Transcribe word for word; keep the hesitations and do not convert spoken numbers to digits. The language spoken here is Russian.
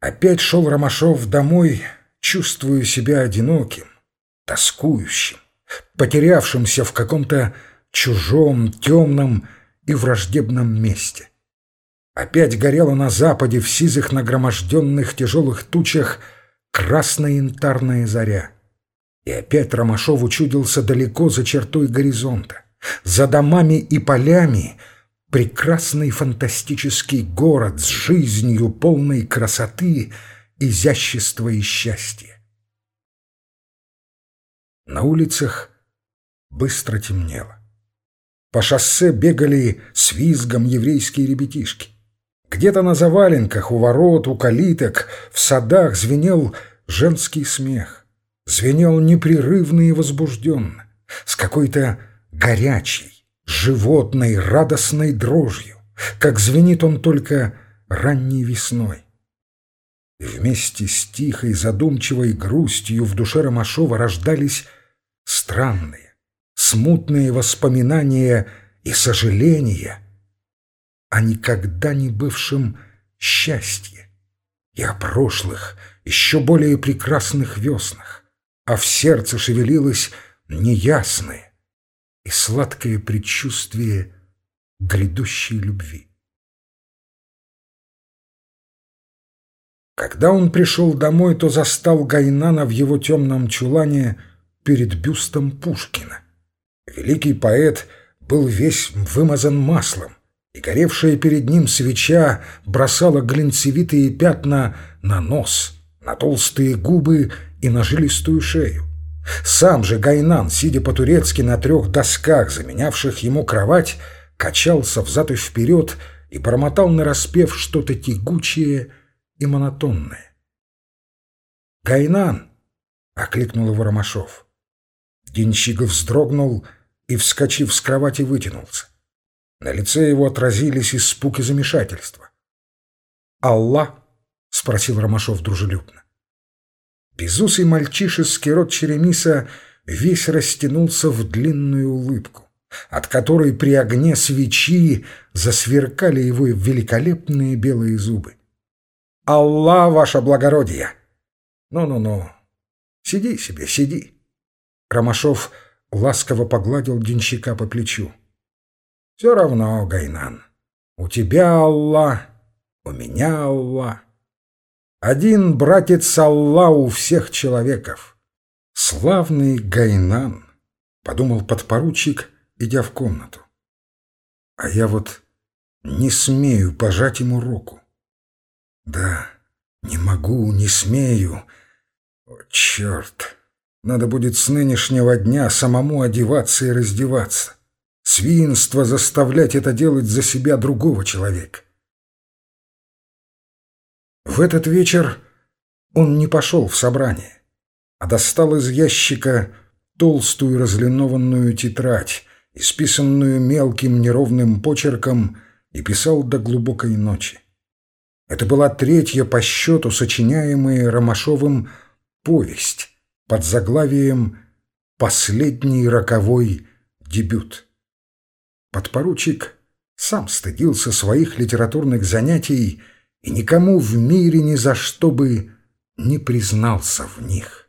Опять шел Ромашов домой, чувствуя себя одиноким, тоскующим, потерявшимся в каком-то чужом, темном и враждебном месте. Опять горела на западе в сизых нагроможденных тяжелых тучах красная янтарная заря. И опять Ромашов учудился далеко за чертой горизонта, за домами и полями, прекрасный фантастический город с жизнью, полной красоты, изящества и счастья. На улицах быстро темнело. По шоссе бегали с визгом еврейские ребятишки. Где-то на заваленках, у ворот, у калиток, в садах звенел женский смех. Звенел непрерывно и возбужденно, с какой-то горячей, животной, радостной дрожью, как звенит он только ранней весной. И вместе с тихой, задумчивой грустью в душе Ромашова рождались странные, смутные воспоминания и сожаления о никогда не бывшем счастье и о прошлых, еще более прекрасных веснах, а в сердце шевелилось неясное и сладкое предчувствие грядущей любви. Когда он пришел домой, то застал Гайнана в его темном чулане перед бюстом Пушкина. Великий поэт был весь вымазан маслом, и горевшая перед ним свеча бросала глинцевитые пятна на нос, на толстые губы и на жилистую шею. Сам же Гайнан, сидя по-турецки на трех досках, заменявших ему кровать, качался взад и вперед и бормотал нараспев что-то тягучее и монотонное. «Гайнан!» — окликнул его Ромашов. Денщик вздрогнул и, вскочив с кровати, вытянулся. На лице его отразились испуг и замешательство. «Аллах?» — спросил Ромашов дружелюбно. Безусый мальчишеский рот Черемиса весь растянулся в длинную улыбку, от которой при огне свечи засверкали его великолепные белые зубы. «Аллах, ваше благородие!» «Ну-ну-ну, сиди себе, сиди!» Ромашов ласково погладил денщика по плечу. «Все равно, Гайнан, у тебя Аллах, у меня Аллах. Один братец Аллах у всех человеков». «Славный Гайнан», — подумал подпоручик, идя в комнату. «А я вот не смею пожать ему руку. Да, не могу, не смею. О, черт! Надо будет с нынешнего дня самому одеваться и раздеваться. Свинство заставлять это делать за себя другого человека». В этот вечер он не пошел в собрание, а достал из ящика толстую разлинованную тетрадь, исписанную мелким неровным почерком, и писал до глубокой ночи. Это была третья по счету сочиняемая Ромашовым повесть под заглавием «Последний роковой дебют». Подпоручик сам стыдился своих литературных занятий и никому в мире ни за что бы не признался в них.